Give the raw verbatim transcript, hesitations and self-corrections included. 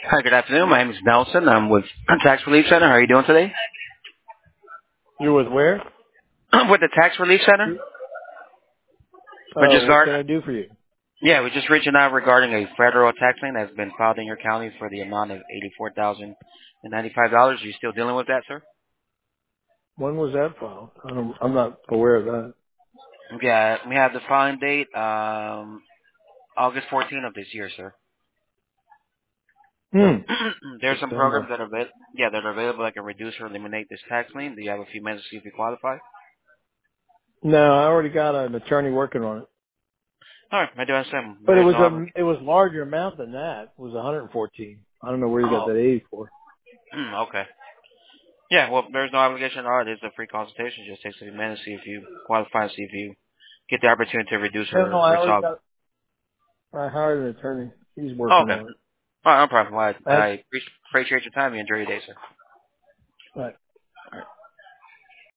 Hi, good afternoon. My name is Nelson. I'm with Tax Relief Center. How are you doing today? You're with where? I'm with the Tax Relief Center. We're Uh, just what guard. can I do for you? Yeah, we're just reaching out regarding a federal tax lien that's been filed in your county for the amount of eighty-four thousand and ninety-five dollars. Are you still dealing with that, sir? When was that filed? I don't, I'm not aware of that. Yeah, we have the filing date, um, August fourteenth of this year, sir. So Hmm. there's some programs September. that are avail- yeah that are available that can reduce or eliminate this tax lien. Do you have a few minutes to see if you qualify? No, I already got an attorney working on it. All right, I do understand. But it There's was no a, obligation. it was larger amount than that. It was one hundred fourteen. I don't know where you got Oh, that eighty for. okay. Yeah, well, there's no obligation at all. It is a free consultation. It just takes a few minutes, see if you qualify, see if you get the opportunity to reduce No, no, or I already resolve. got, I hired an attorney. He's Oh, working okay. on it. All right, no problem. Well, I, All I right. appreciate your time. You enjoy your day, sir. All right.